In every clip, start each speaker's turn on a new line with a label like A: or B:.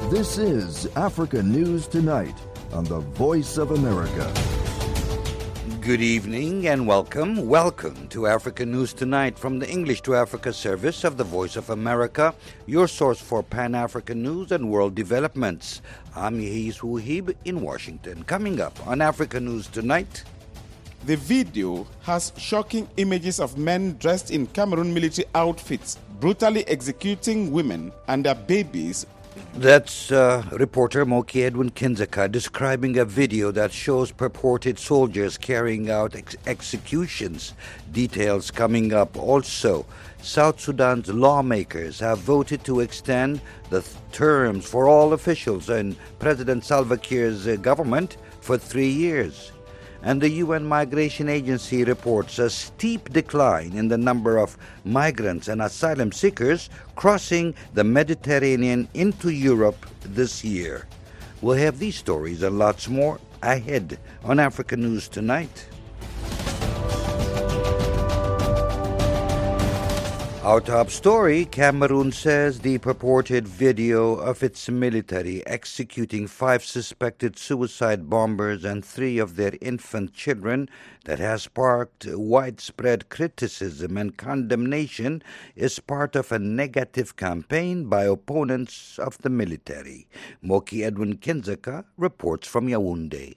A: This is Africa News Tonight on the Voice of America.
B: Good evening and welcome. Welcome to Africa News Tonight from the English to Africa service of the Voice of America, your source for Pan-African news and world developments. I'm Yehis Wuhib in Washington. Coming up on Africa News Tonight.
C: The video has shocking images of men dressed in Cameroon military outfits, brutally executing women and their babies.
B: That's reporter Moki Edwin Kinzeka describing a video that shows purported soldiers carrying out executions. Details coming up also. South Sudan's lawmakers have voted to extend the terms for all officials in President Salva Kiir's government for 3 years. And the UN Migration Agency reports a steep decline in the number of migrants and asylum seekers crossing the Mediterranean into Europe this year. We'll have these stories and lots more ahead on Africa News Tonight. Our top story, Cameroon says the purported video of its military executing 5 suspected suicide bombers and 3 of their infant children that has sparked widespread criticism and condemnation is part of a negative campaign by opponents of the military. Moki Edwin Kinzeka reports from Yaoundé.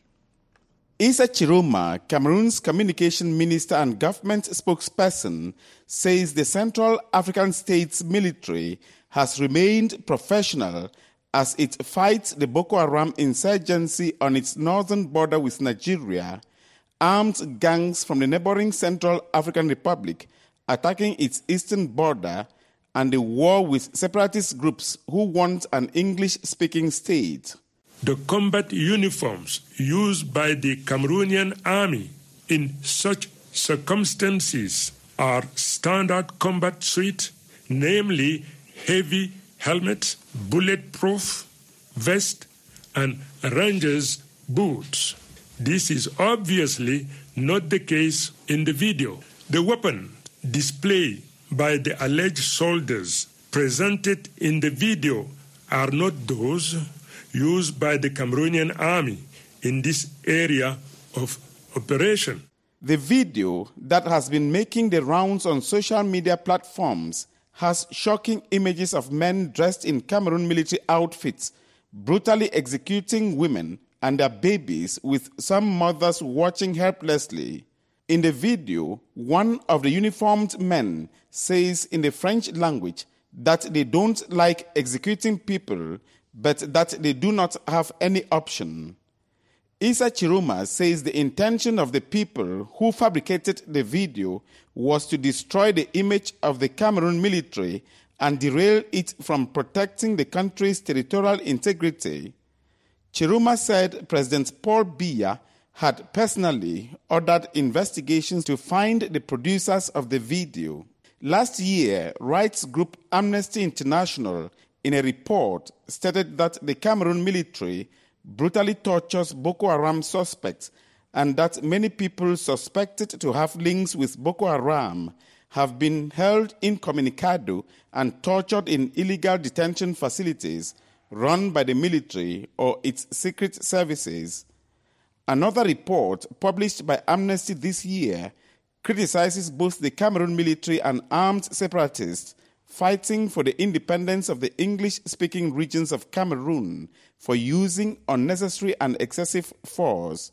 C: Issa Chiroma, Cameroon's communication minister and government spokesperson, says the Central African States military has remained professional as it fights the Boko Haram insurgency on its northern border with Nigeria, armed gangs from the neighboring Central African Republic attacking its eastern border, and the war with separatist groups who want an English-speaking state.
D: The combat uniforms used by the Cameroonian army in such circumstances are standard combat suit, namely heavy helmets, bulletproof vest, and Rangers boots. This is obviously not the case in the video. The weapon displayed by the alleged soldiers presented in the video are not those used by the Cameroonian army in this area of operation.
C: The video that has been making the rounds on social media platforms has shocking images of men dressed in Cameroon military outfits, brutally executing women and their babies, with some mothers watching helplessly. In the video, one of the uniformed men says in the French language that they don't like executing people, but that they do not have any option. Issa Chiroma says the intention of the people who fabricated the video was to destroy the image of the Cameroon military and derail it from protecting the country's territorial integrity. Chiroma said President Paul Biya had personally ordered investigations to find the producers of the video. Last year, rights group Amnesty International in a report stated that the Cameroon military brutally tortures Boko Haram suspects and that many people suspected to have links with Boko Haram have been held incommunicado and tortured in illegal detention facilities run by the military or its secret services. Another report published by Amnesty this year criticizes both the Cameroon military and armed separatists fighting for the independence of the English-speaking regions of Cameroon for using unnecessary and excessive force.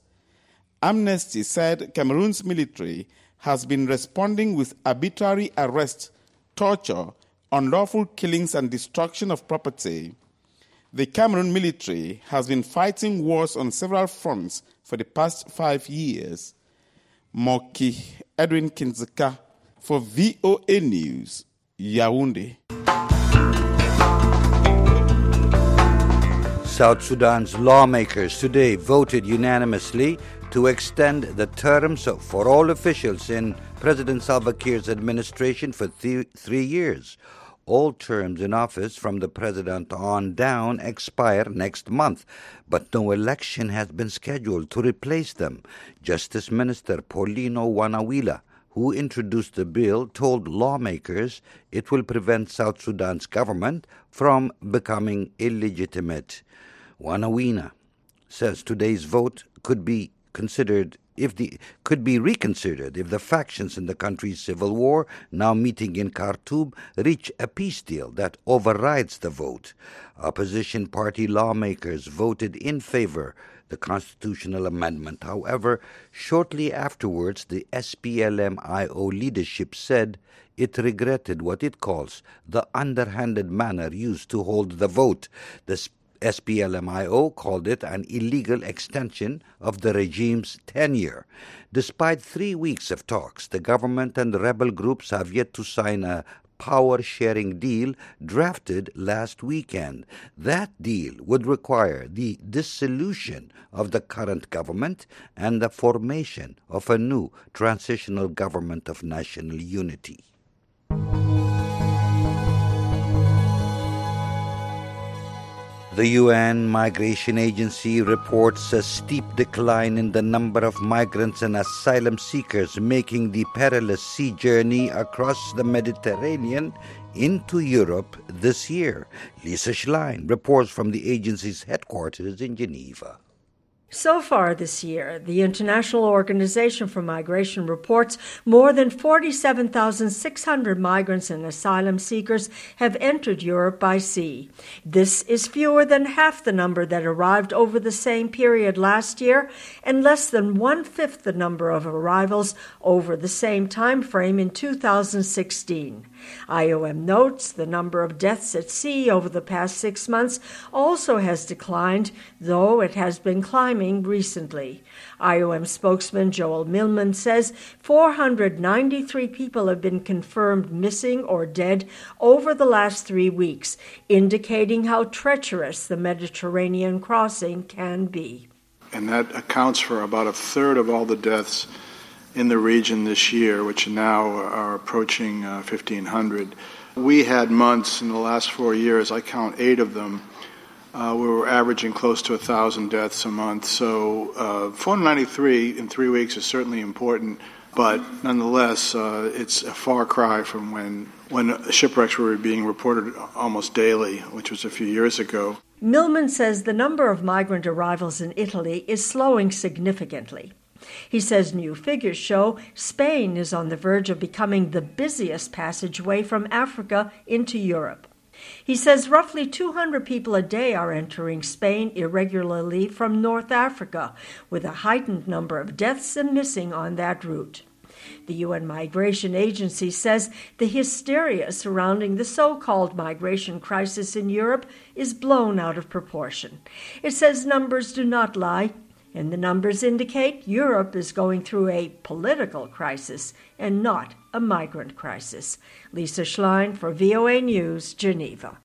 C: Amnesty said Cameroon's military has been responding with arbitrary arrest, torture, unlawful killings and destruction of property. The Cameroon military has been fighting wars on several fronts for the past 5 years. Moki Edwin Kinzeka for VOA News, Yaoundé.
B: South Sudan's lawmakers today voted unanimously to extend the terms for all officials in President Salva Kiir's administration for 3 years. All terms in office from the president on down expire next month, but no election has been scheduled to replace them. Justice Minister Paulino Wanawila, who introduced the bill, told lawmakers it will prevent South Sudan's government from becoming illegitimate. Wanawina says today's vote could be reconsidered if the factions in the country's civil war, now meeting in Khartoum, reach a peace deal that overrides the vote. Opposition party lawmakers voted in favor the constitutional amendment. However, shortly afterwards, the SPLM-IO leadership said it regretted what it calls the underhanded manner used to hold the vote. The SPLM-IO called it an illegal extension of the regime's tenure. Despite 3 weeks of talks, the government and the rebel groups have yet to sign a power-sharing deal drafted last weekend. That deal would require the dissolution of the current government and the formation of a new transitional government of national unity. The UN Migration Agency reports a steep decline in the number of migrants and asylum seekers making the perilous sea journey across the Mediterranean into Europe this year. Lisa Schlein reports from the agency's headquarters in Geneva.
E: So far this year, the International Organization for Migration reports more than 47,600 migrants and asylum seekers have entered Europe by sea. This is fewer than half the number that arrived over the same period last year and less than one-fifth the number of arrivals over the same time frame in 2016. IOM notes the number of deaths at sea over the past 6 months also has declined, though it has been climbing recently. IOM spokesman Joel Millman says 493 people have been confirmed missing or dead over the last 3 weeks, indicating how treacherous the Mediterranean crossing can be.
F: And that accounts for about a third of all the deaths in the region this year, which now are approaching 1,500. We had months in the last 4 years, I count 8 of them, we were averaging close to 1,000 deaths a month. So 493 in 3 weeks is certainly important, but nonetheless, it's a far cry from when shipwrecks were being reported almost daily, which was a few years ago.
E: Millman says the number of migrant arrivals in Italy is slowing significantly. He says new figures show Spain is on the verge of becoming the busiest passageway from Africa into Europe. He says roughly 200 people a day are entering Spain irregularly from North Africa, with a heightened number of deaths and missing on that route. The UN Migration Agency says the hysteria surrounding the so-called migration crisis in Europe is blown out of proportion. It says numbers do not lie, and the numbers indicate Europe is going through a political crisis and not a migrant crisis. Lisa Schlein for VOA News, Geneva.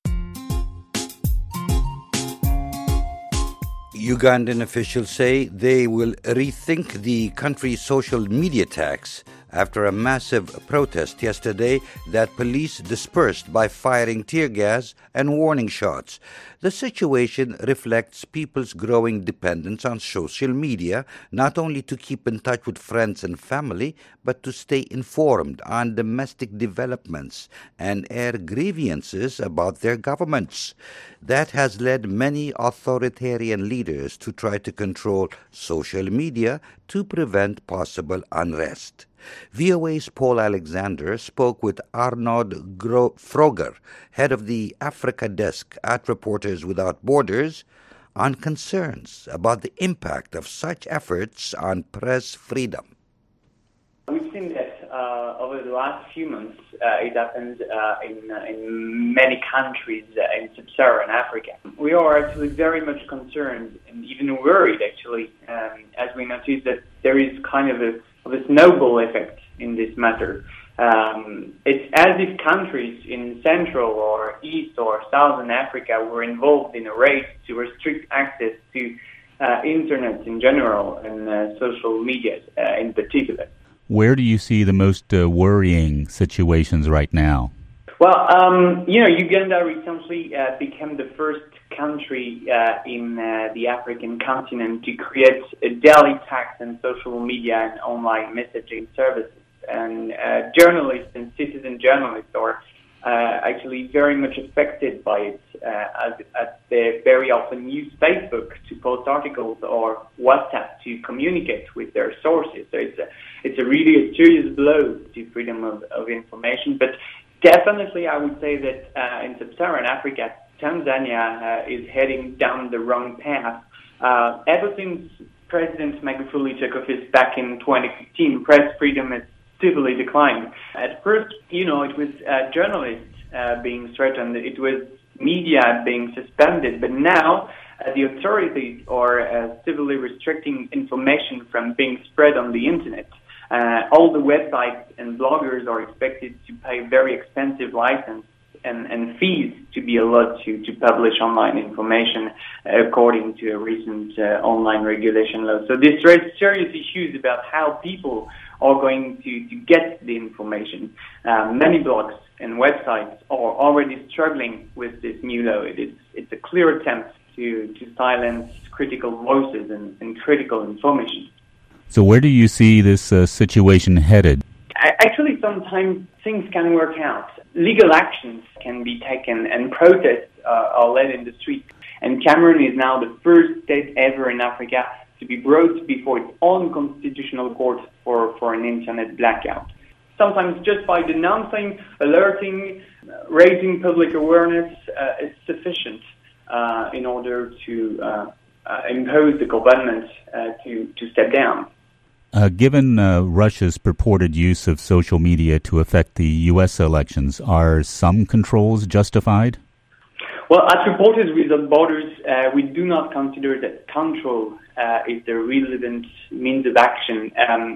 B: Ugandan officials say they will rethink the country's social media tax after a massive protest yesterday that police dispersed by firing tear gas and warning shots. The situation reflects people's growing dependence on social media, not only to keep in touch with friends and family, but to stay informed on domestic developments and air grievances about their governments. That has led many authoritarian leaders to try to control social media to prevent possible unrest. VOA's Paul Alexander spoke with Arnaud Froger, head of the Africa desk at Reporters Without Borders, on concerns about the impact of such efforts on press freedom.
G: We've seen that over the last few months. It happened in many countries in sub-Saharan Africa. We are actually very much concerned and even worried, actually, as we notice that there is kind of a snowball effect in this matter. It's as if countries in Central or East or Southern Africa were involved in a race to restrict access to internet in general and social media in particular.
H: Where do you see the most worrying situations right now?
G: Well, Uganda recently became the first country in the African continent to create a daily tax on social media and online messaging services. and journalists and citizen journalists are actually very much affected by it, as they very often use Facebook to post articles or WhatsApp to communicate with their sources. So it's a really serious blow to freedom of information. But definitely, I would say that in sub-Saharan Africa, Tanzania is heading down the wrong path. Ever since President Magufuli took office back in 2015, press freedom has steadily declined. At first, it was journalists being threatened, it was media being suspended, but now the authorities are severely restricting information from being spread on the internet. All the websites and bloggers are expected to pay very expensive license and fees to be allowed to publish online information according to a recent online regulation law. So this raises serious issues about how people are going to get the information. Many blogs and websites are already struggling with this new law. It's a clear attempt to silence critical voices and critical information.
H: So where do you see this situation headed?
G: Actually, sometimes things can work out. Legal actions can be taken and protests are led in the streets. And Cameroon is now the first state ever in Africa to be brought before its own constitutional court for an internet blackout. Sometimes just by denouncing, alerting, raising public awareness is sufficient in order to impose the government to step down.
H: Given Russia's purported use of social media to affect the U.S. elections, are some controls justified?
G: Well, at Reporters Without Borders, we do not consider that control is the relevant means of action.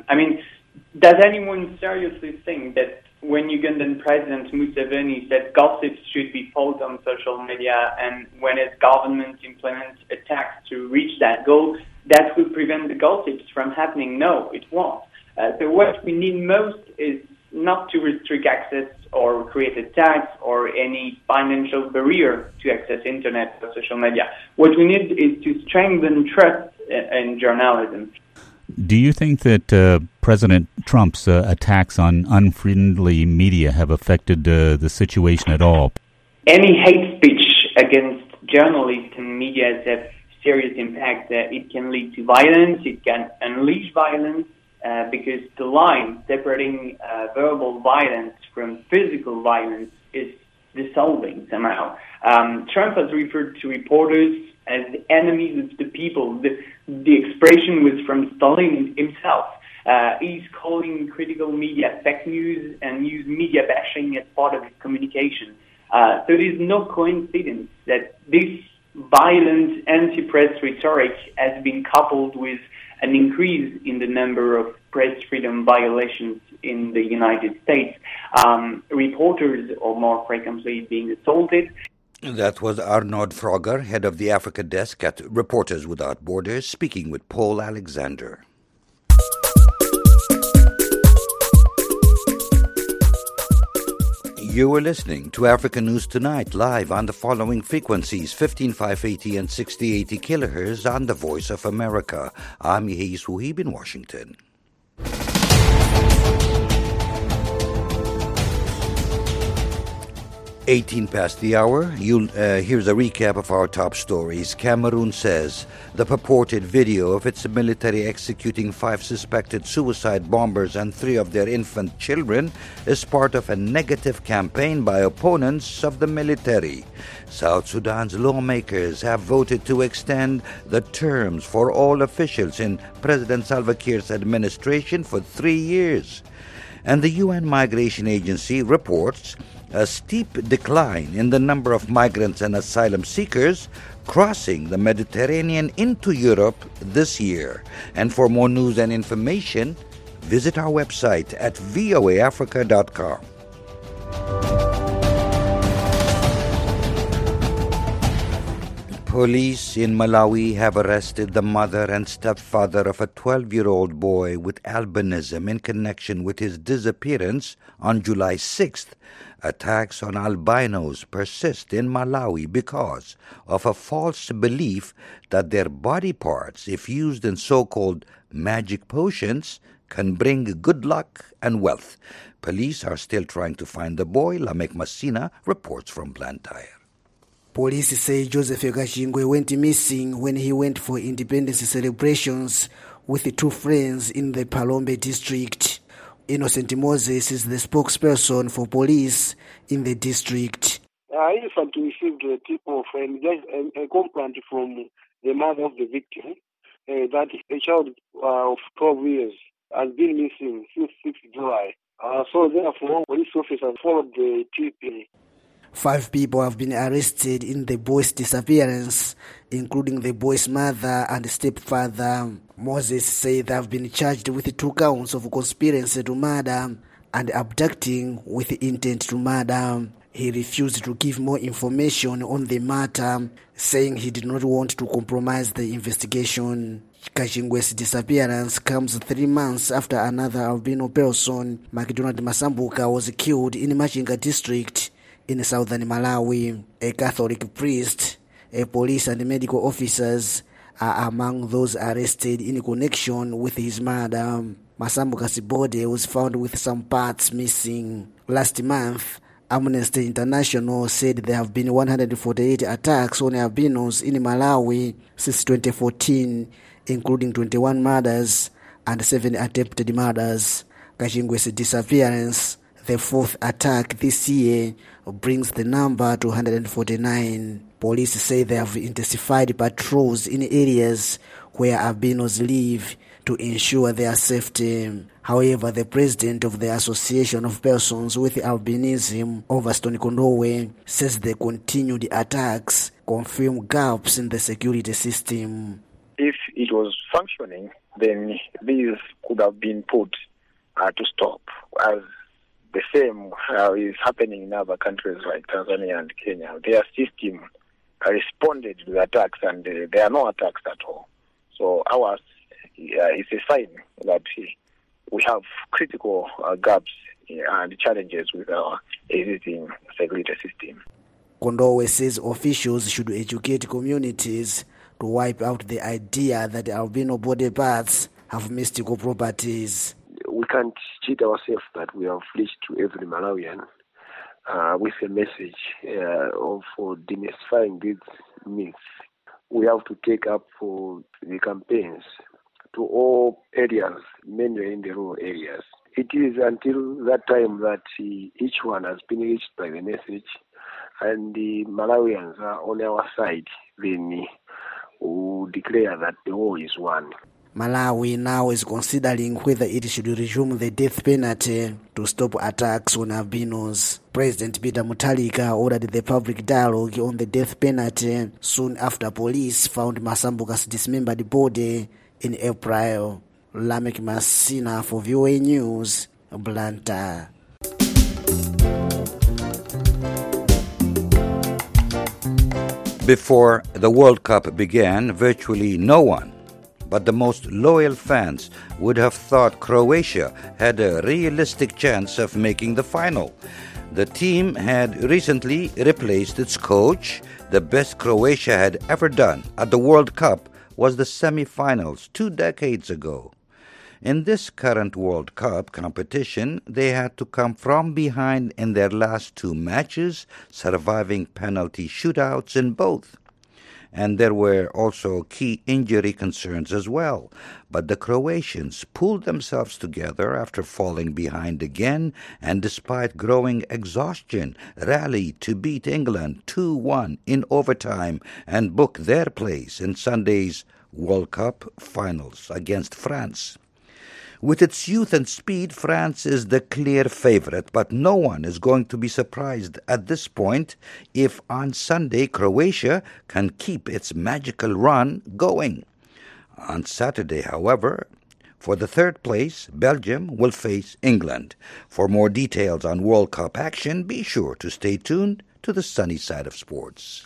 G: Does anyone seriously think that when Ugandan President Museveni said gossips should be fought on social media, and when his government implements attacks to reach that goal, that will prevent the gossips from happening? No, it won't. So what we need most is not to restrict access or create attacks or any financial barrier to access internet or social media. What we need is to strengthen trust in journalism.
H: Do you think that President Trump's attacks on unfriendly media have affected the situation at all?
G: Any hate speech against journalists and media has serious impact. It can lead to violence, it can unleash violence, because the line separating verbal violence from physical violence is dissolving somehow. Trump has referred to reporters as the enemies of the people. The expression was from Stalin himself. He's calling critical media fake news and news media bashing as part of his communication. So it is no coincidence that this violent anti-press rhetoric has been coupled with an increase in the number of press freedom violations in the United States. Reporters are more frequently being assaulted.
B: That was Arnaud Frogger, head of the Africa desk at Reporters Without Borders, speaking with Paul Alexander. You were listening to Africa News Tonight, live on the following frequencies: 15580 and 6080 kilohertz on the Voice of America. I'm Yehis Wuhib in Washington. 18 past the hour. Here's a recap of our top stories. Cameroon says the purported video of its military executing 5 suspected suicide bombers and 3 of their infant children is part of a negative campaign by opponents of the military. South Sudan's lawmakers have voted to extend the terms for all officials in President Salva Kiir's administration for 3 years. And the UN Migration Agency reports a steep decline in the number of migrants and asylum seekers crossing the Mediterranean into Europe this year. And for more news and information, visit our website at voaafrica.com. Police in Malawi have arrested the mother and stepfather of a 12-year-old boy with albinism in connection with his disappearance on July 6th. Attacks on albinos persist in Malawi because of a false belief that their body parts, if used in so-called magic potions, can bring good luck and wealth. Police are still trying to find the boy. Lamek Masina reports from Blantyre.
I: Police say Joseph Kashingwe went missing when he went for independence celebrations with two friends in the Palombe district. Innocent Moses is the spokesperson for police in the district.
J: I recently received a tip of a complaint from the mother of the victim that a child of 12 years has been missing since 6 July. So therefore, police officers followed the tip.
I: 5 people have been arrested in the boy's disappearance, including the boy's mother and stepfather. Moses said they have been charged with 2 counts of conspiracy to murder and abducting with intent to murder. He refused to give more information on the matter, saying he did not want to compromise the investigation. Kashingwe's disappearance comes 3 months after another albino person, McDonald Masambuka, was killed in Machinga district in southern Malawi. A Catholic priest, a police and medical officers are among those arrested in connection with his murder. Masambuka's body was found with some parts missing. Last month, Amnesty International said there have been 148 attacks on albinos in Malawi since 2014, including 21 murders and 7 attempted murders. Kashingwe's disappearance, the 4th attack this year, brings the number to 149. Police say they have intensified patrols in areas where albinos live to ensure their safety. However, the president of the Association of Persons with Albinism, Overstone Kondowe, says the continued attacks confirm gaps in the security system.
K: If it was functioning, then these could have been put to stop, as the same is happening in other countries like Tanzania and Kenya. Their system responded to the attacks, and there are no attacks at all. So ours is a sign that we have critical gaps and challenges with our existing security system.
I: Kondowe says officials should educate communities to wipe out the idea that albino body parts have mystical properties.
J: We can't cheat ourselves that we have reached to every Malawian with a message of demystifying these myths. We have to take up for the campaigns to all areas, mainly in the rural areas. It is until that time that each one has been reached by the message and the Malawians are on our side, then we declare that the war is won.
I: Malawi now is considering whether it should resume the death penalty to stop attacks on albinos. President Peter Mutharika ordered the public dialogue on the death penalty soon after police found Masambuka's dismembered body in April. Lamek Masina for VOA News, Blantyre.
B: Before the World Cup began, virtually no one but the most loyal fans would have thought Croatia had a realistic chance of making the final. The team had recently replaced its coach. The best Croatia had ever done at the World Cup was the semi-finals 2 decades ago. In this current World Cup competition, they had to come from behind in their last 2 matches, surviving penalty shootouts in both. And there were also key injury concerns as well. But the Croatians pulled themselves together after falling behind again, and despite growing exhaustion, rallied to beat England 2-1 in overtime and book their place in Sunday's World Cup finals against France. With its youth and speed, France is the clear favorite, but no one is going to be surprised at this point if on Sunday Croatia can keep its magical run going. On Saturday, however, for the 3rd place, Belgium will face England. For more details on World Cup action, be sure to stay tuned to the sunny side of sports.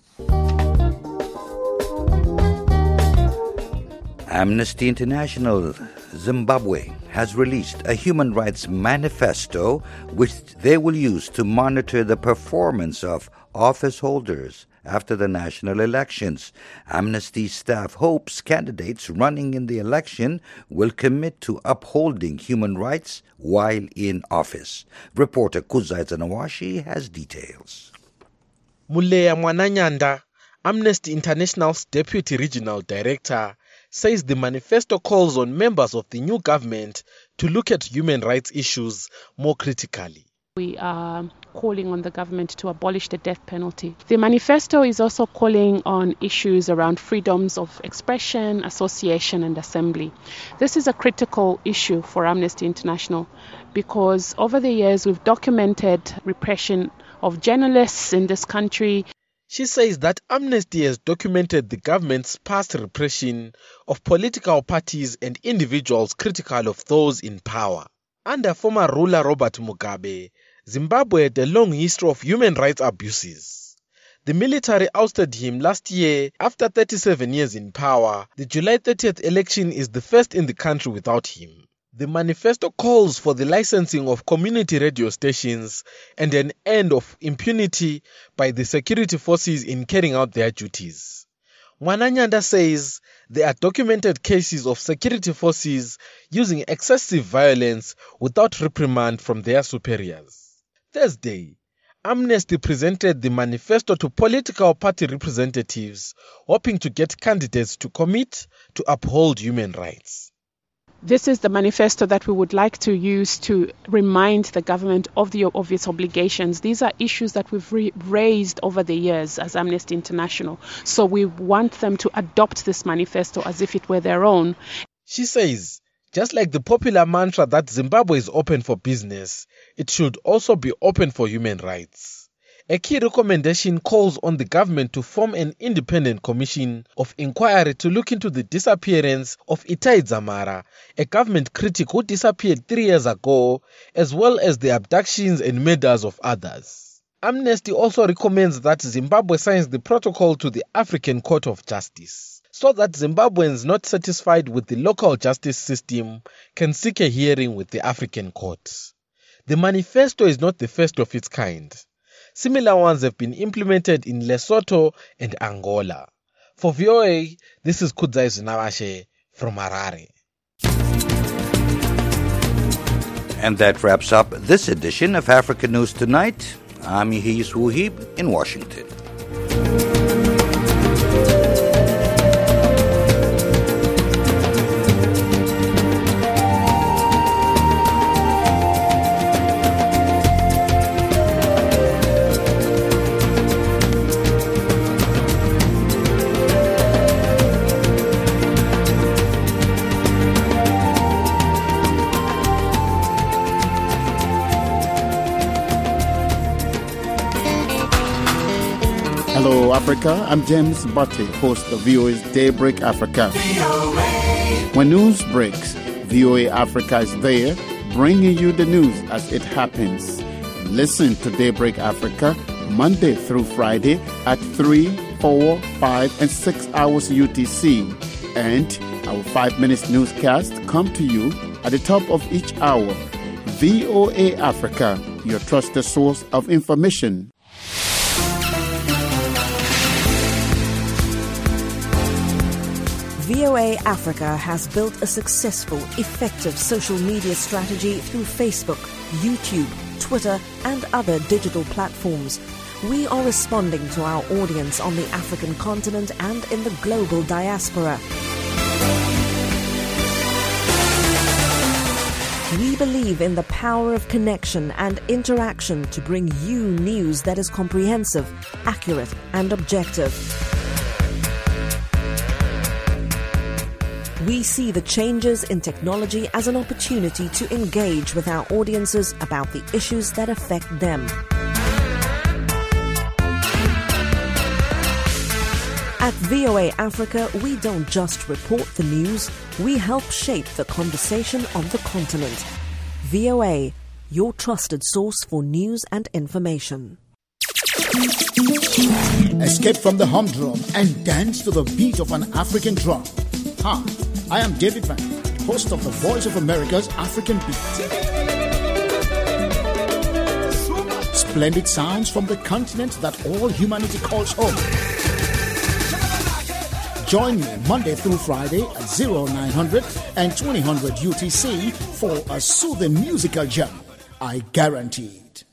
B: Amnesty International Zimbabwe has released a human rights manifesto which they will use to monitor the performance of office holders after the national elections. Amnesty staff hopes candidates running in the election will commit to upholding human rights while in office. Reporter Kuzai Zanawashi has details.
L: Muleya Mwananyanda, Amnesty International's Deputy Regional Director, says the manifesto calls on members of the new government to look at human rights issues more critically.
M: We are calling on the government to abolish the death penalty. The manifesto is also calling on issues around freedoms of expression, association and assembly. This is a critical issue for Amnesty International because over the years we've documented repression of journalists in this country.
L: She says that Amnesty has documented the government's past repression of political parties and individuals critical of those in power. Under former ruler Robert Mugabe, Zimbabwe had a long history of human rights abuses. The military ousted him last year after 37 years in power. The July 30th election is the first in the country without him. The manifesto calls for the licensing of community radio stations and an end of impunity by the security forces in carrying out their duties. Mwananyanda says there are documented cases of security forces using excessive violence without reprimand from their superiors. Thursday, Amnesty presented the manifesto to political party representatives, hoping to get candidates to commit to uphold human rights.
M: This is the manifesto that we would like to use to remind the government of its obligations. These are issues that we've raised over the years as Amnesty International. So we want them to adopt this manifesto as if it were their own.
L: She says, just like the popular mantra that Zimbabwe is open for business, it should also be open for human rights. A key recommendation calls on the government to form an independent commission of inquiry to look into the disappearance of Itai Dzamara, a government critic who disappeared 3 years ago, as well as the abductions and murders of others. Amnesty also recommends that Zimbabwe signs the protocol to the African Court of Justice, so that Zimbabweans not satisfied with the local justice system can seek a hearing with the African Court. The manifesto is not the first of its kind. Similar ones have been implemented in Lesotho and Angola. For VOA, this is Kudzai Zinawashe from Harare.
B: And that wraps up this edition of Africa News Tonight. I'm Yehis Wuhib in Washington.
C: Hello, Africa. I'm James Butley, host of VOA's Daybreak Africa. When news breaks, VOA Africa is there, bringing you the news as it happens. Listen to Daybreak Africa Monday through Friday at 3, 4, 5, and 6 hours UTC. And our 5-minute newscast come to you at the top of each hour. VOA Africa, your trusted source of information.
N: VOA Africa has built a successful, effective social media strategy through Facebook, YouTube, Twitter, and other digital platforms. We are responding to our audience on the African continent and in the global diaspora. We believe in the power of connection and interaction to bring you news that is comprehensive, accurate, and objective. We see the changes in technology as an opportunity to engage with our audiences about the issues that affect them. At VOA Africa, we don't just report the news, we help shape the conversation on the continent. VOA, your trusted source for news and information.
O: Escape from the humdrum and dance to the beat of an African drum. Hi, I am David Van, host of the Voice of America's African Beat. Splendid sounds from the continent that all humanity calls home. Join me Monday through Friday at 0900 and 2000 UTC for a soothing musical journey. I guarantee it.